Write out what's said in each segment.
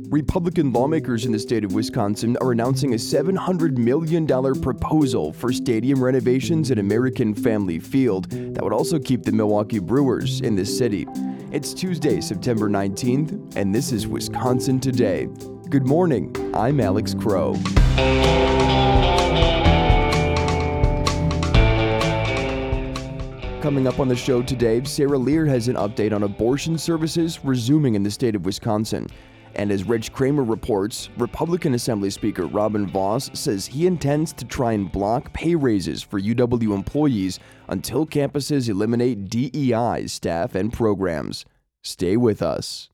Republican lawmakers in the state of Wisconsin are announcing a $700 million proposal for stadium renovations at American Family Field that would also keep the Milwaukee Brewers in the city. It's Tuesday, September 19th, and this is Wisconsin Today. Good morning, I'm Alex Crow. Coming up on the show today, Sarah Lear has an update on abortion services resuming in the state of Wisconsin. And as Rich Kramer reports, Republican Assembly Speaker Robin Vos says he intends to try and block pay raises for UW employees until campuses eliminate DEI staff and programs. Stay with us.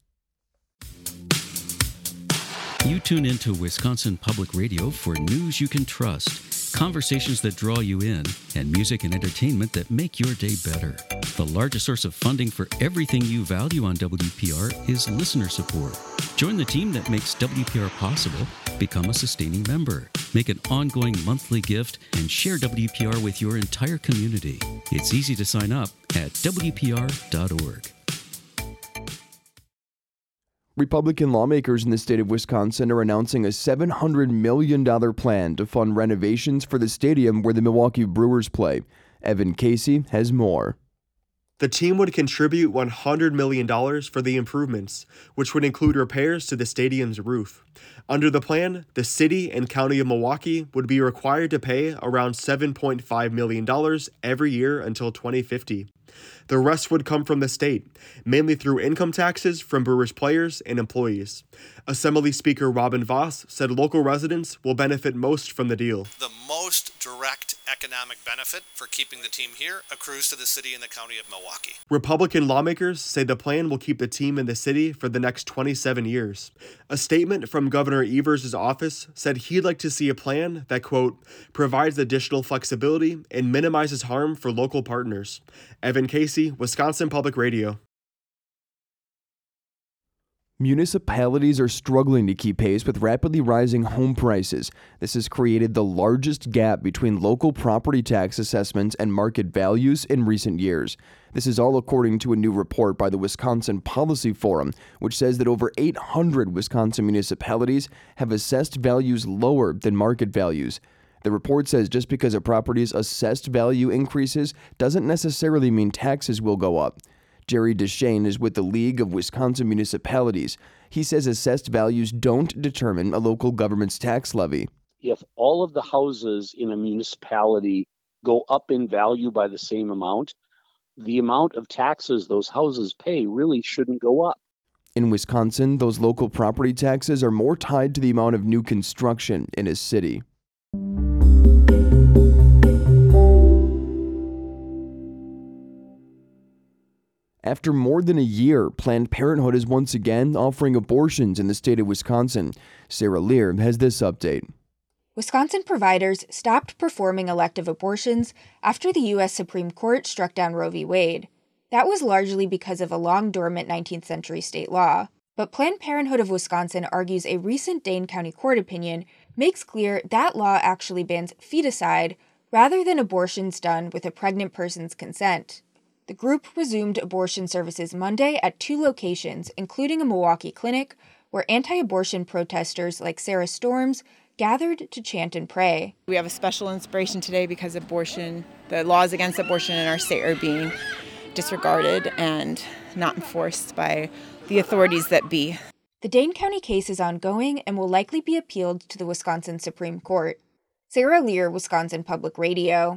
You tune into Wisconsin Public Radio for news you can trust, conversations that draw you in, and music and entertainment that make your day better. The largest source of funding for everything you value on WPR is listener support. Join the team that makes WPR possible. Become a sustaining member. Make an ongoing monthly gift and share WPR with your entire community. It's easy to sign up at WPR.org. Republican lawmakers in the state of Wisconsin are announcing a $700 million plan to fund renovations for the stadium where the Milwaukee Brewers play. Evan Casey has more. The team would contribute $100 million for the improvements, which would include repairs to the stadium's roof. Under the plan, the city and county of Milwaukee would be required to pay around $7.5 million every year until 2050. The rest would come from the state, mainly through income taxes from Brewers players and employees. Assembly Speaker Robin Vos said local residents will benefit most from the deal. The most direct economic benefit for keeping the team here accrues to the city and the county of Milwaukee. Republican lawmakers say the plan will keep the team in the city for the next 27 years. A statement from Governor Evers' office said he'd like to see a plan that, quote, provides additional flexibility and minimizes harm for local partners. Evan Casey, Wisconsin Public Radio. Municipalities are struggling to keep pace with rapidly rising home prices. This has created the largest gap between local property tax assessments and market values in recent years. This is all according to a new report by the Wisconsin Policy Forum, which says that over 800 Wisconsin municipalities have assessed values lower than market values. The report says just because a property's assessed value increases doesn't necessarily mean taxes will go up. Jerry Deshane is with the League of Wisconsin Municipalities. He says assessed values don't determine a local government's tax levy. If all of the houses in a municipality go up in value by the same amount, the amount of taxes those houses pay really shouldn't go up. In Wisconsin, those local property taxes are more tied to the amount of new construction in a city. After more than a year, Planned Parenthood is once again offering abortions in the state of Wisconsin. Sarah Lear has this update. Wisconsin providers stopped performing elective abortions after the U.S. Supreme Court struck down Roe v. Wade. That was largely because of a long-dormant 19th century state law. But Planned Parenthood of Wisconsin argues a recent Dane County Court opinion makes clear that law actually bans feticide rather than abortions done with a pregnant person's consent. The group resumed abortion services Monday at 2 locations, including a Milwaukee clinic, where anti-abortion protesters like Sarah Storms gathered to chant and pray. We have a special inspiration today because the laws against abortion in our state are being disregarded and not enforced by the authorities that be. The Dane County case is ongoing and will likely be appealed to the Wisconsin Supreme Court. Sarah Lear, Wisconsin Public Radio.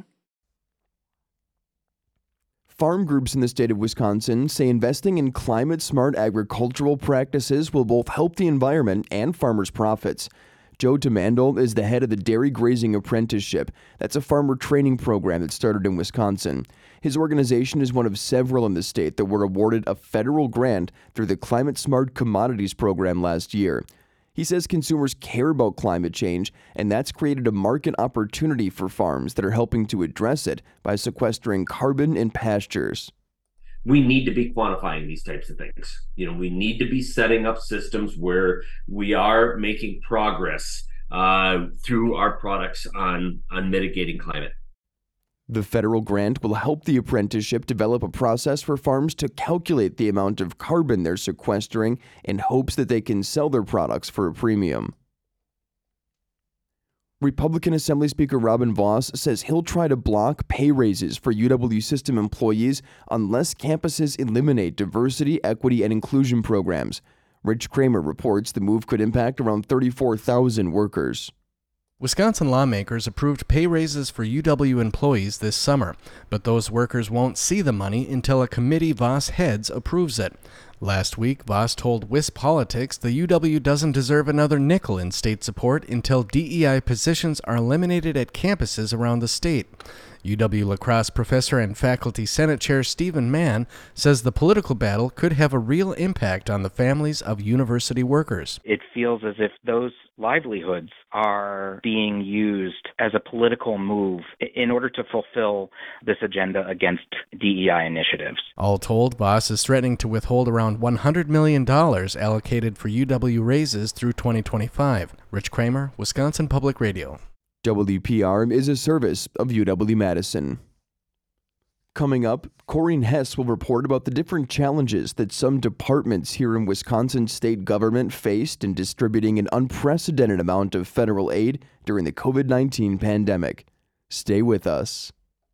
Farm groups in the state of Wisconsin say investing in climate-smart agricultural practices will both help the environment and farmers' profits. Joe DeMandel is the head of the Dairy Grazing Apprenticeship. That's a farmer training program that started in Wisconsin. His organization is one of several in the state that were awarded a federal grant through the Climate Smart Commodities program last year. He says consumers care about climate change, and that's created a market opportunity for farms that are helping to address it by sequestering carbon in pastures. We need to be quantifying these types of things. We need to be setting up systems where we are making progress through our products on mitigating climate. The federal grant will help the apprenticeship develop a process for farms to calculate the amount of carbon they're sequestering in hopes that they can sell their products for a premium. Republican Assembly Speaker Robin Vos says he'll try to block pay raises for UW system employees unless campuses eliminate diversity, equity, and inclusion programs. Rich Kramer reports the move could impact around 34,000 workers. Wisconsin lawmakers approved pay raises for UW employees this summer, but those workers won't see the money until a committee Vos heads approves it. Last week, Vos told WisPolitics the UW doesn't deserve another nickel in state support until DEI positions are eliminated at campuses around the state. UW La Crosse professor and faculty Senate Chair Stephen Mann says the political battle could have a real impact on the families of university workers. It feels as if those livelihoods are being used as a political move in order to fulfill this agenda against DEI initiatives. All told, Vos is threatening to withhold around $100 million allocated for UW raises through 2025. Rich Kramer, Wisconsin Public Radio. WPR is a service of UW-Madison. Coming up, Corrine Hess will report about the different challenges that some departments here in Wisconsin state government faced in distributing an unprecedented amount of federal aid during the COVID-19 pandemic. Stay with us.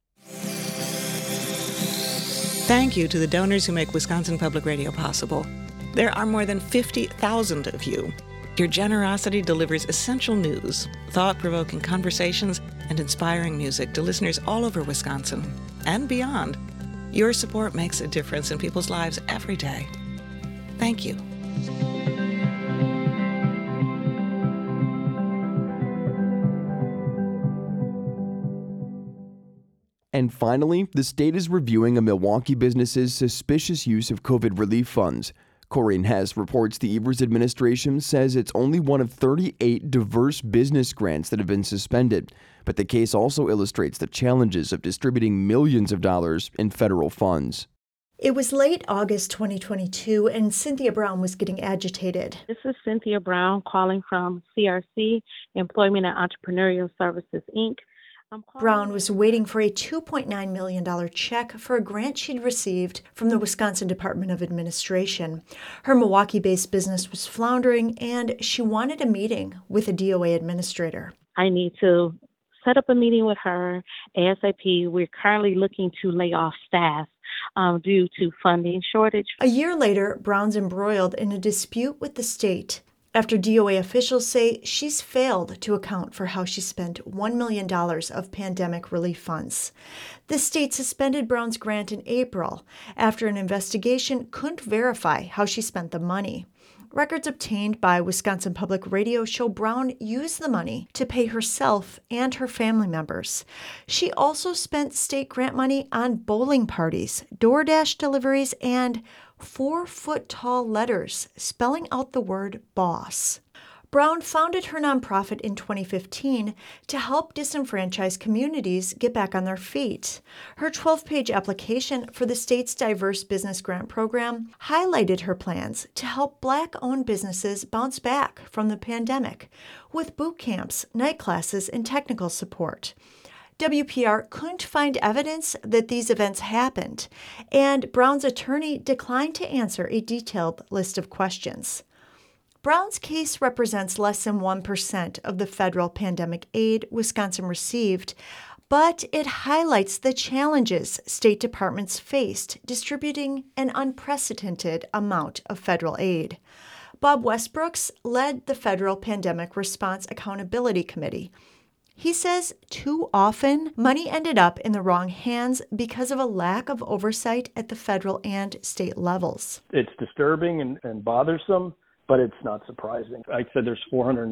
Thank you to the donors who make Wisconsin Public Radio possible. There are more than 50,000 of you. Your generosity delivers essential news, thought-provoking conversations, and inspiring music to listeners all over Wisconsin and beyond. Your support makes a difference in people's lives every day. Thank you. And finally, the state is reviewing a Milwaukee business's suspicious use of COVID relief funds. Corrine Hess reports the Evers administration says it's only one of 38 diverse business grants that have been suspended, but the case also illustrates the challenges of distributing millions of dollars in federal funds. It was late August 2022, and Cynthia Brown was getting agitated. This is Cynthia Brown calling from CRC, Employment and Entrepreneurial Services, Inc. Brown was waiting for a $2.9 million check for a grant she'd received from the Wisconsin Department of Administration. Her Milwaukee-based business was floundering, and she wanted a meeting with a DOA administrator. I need to set up a meeting with her ASAP. We're currently looking to lay off staff due to funding shortage. A year later, Brown's embroiled in a dispute with the state after DOA officials say she's failed to account for how she spent $1 million of pandemic relief funds. The state suspended Brown's grant in April after an investigation couldn't verify how she spent the money. Records obtained by Wisconsin Public Radio show Brown used the money to pay herself and her family members. She also spent state grant money on bowling parties, DoorDash deliveries, and 4-foot-tall letters spelling out the word boss. Brown founded her nonprofit in 2015 to help disenfranchised communities get back on their feet. Her 12-page application for the state's Diverse Business Grant Program highlighted her plans to help Black-owned businesses bounce back from the pandemic with boot camps, night classes, and technical support. WPR couldn't find evidence that these events happened, and Brown's attorney declined to answer a detailed list of questions. Brown's case represents less than 1% of the federal pandemic aid Wisconsin received, but it highlights the challenges state departments faced distributing an unprecedented amount of federal aid. Bob Westbrooks led the Federal Pandemic Response Accountability Committee. He says too often, money ended up in the wrong hands because of a lack of oversight at the federal and state levels. It's disturbing and bothersome, but it's not surprising. I said there's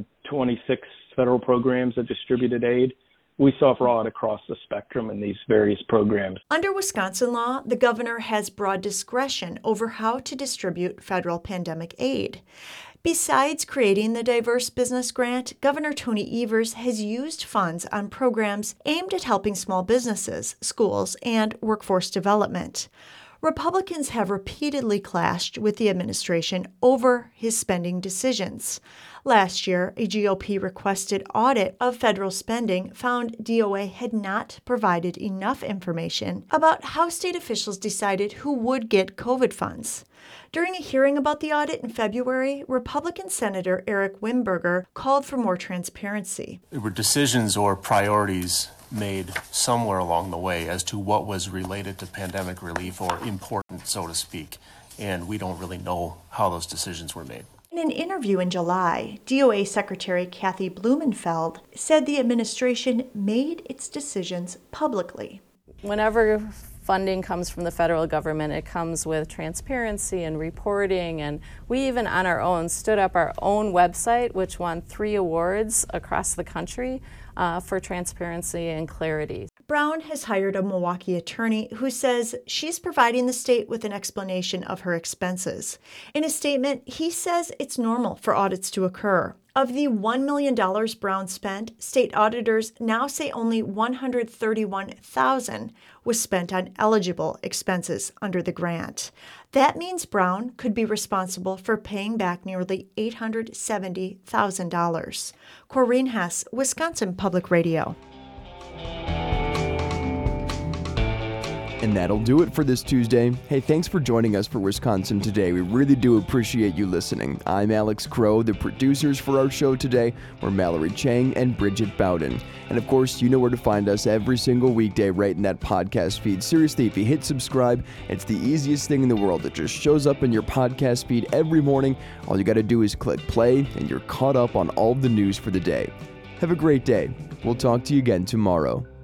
426 federal programs that distributed aid. We saw fraud across the spectrum in these various programs. Under Wisconsin law, the governor has broad discretion over how to distribute federal pandemic aid. Besides creating the Diverse Business Grant, Governor Tony Evers has used funds on programs aimed at helping small businesses, schools, and workforce development. Republicans have repeatedly clashed with the administration over his spending decisions. Last year, a GOP-requested audit of federal spending found DOA had not provided enough information about how state officials decided who would get COVID funds. During a hearing about the audit in February, Republican Senator Eric Wimberger called for more transparency. There were decisions or priorities made somewhere along the way as to what was related to pandemic relief or important, so to speak, and we don't really know how those decisions were made. In an interview in July, DOA Secretary Kathy Blumenfeld said the administration made its decisions publicly. Whenever funding comes from the federal government, it comes with transparency and reporting, and we even on our own stood up our own website, which won 3 awards across the country for transparency and clarity. Brown has hired a Milwaukee attorney who says she's providing the state with an explanation of her expenses. In a statement, he says it's normal for audits to occur. Of the $1 million Brown spent, state auditors now say only $131,000 was spent on eligible expenses under the grant. That means Brown could be responsible for paying back nearly $870,000. Corinne Hess, Wisconsin Public Radio. And that'll do it for this Tuesday. Hey, thanks for joining us for Wisconsin Today. We really do appreciate you listening. I'm Alex Crow. The producers for our show today were Mallory Chang and Bridget Bowden. And of course, you know where to find us every single weekday right in that podcast feed. Seriously, if you hit subscribe, it's the easiest thing in the world. It just shows up in your podcast feed every morning. All you got to do is click play, and you're caught up on all the news for the day. Have a great day. We'll talk to you again tomorrow.